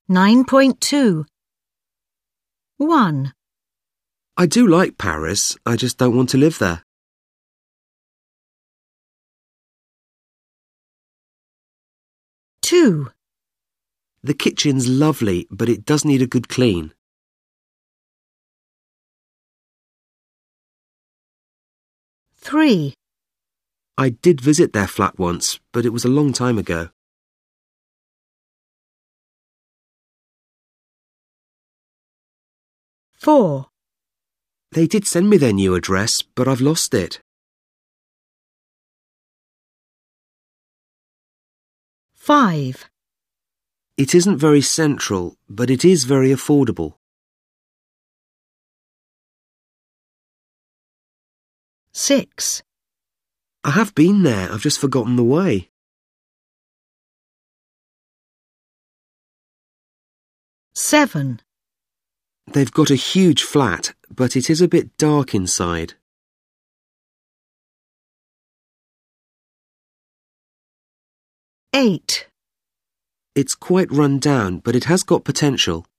9.2. 1, I do like Paris, I just don't want to live there. 2, The kitchen's lovely, but it does need a good clean. 3, I did visit their flat once, but it was a long time ago. 4, They did send me their new address, but I've lost it. 5, It isn't very central, but it is very affordable. 6, I have been there, I've just forgotten the way. 7, They've got a huge flat, but it is a bit dark inside. 8, It's quite run down, but it has got potential.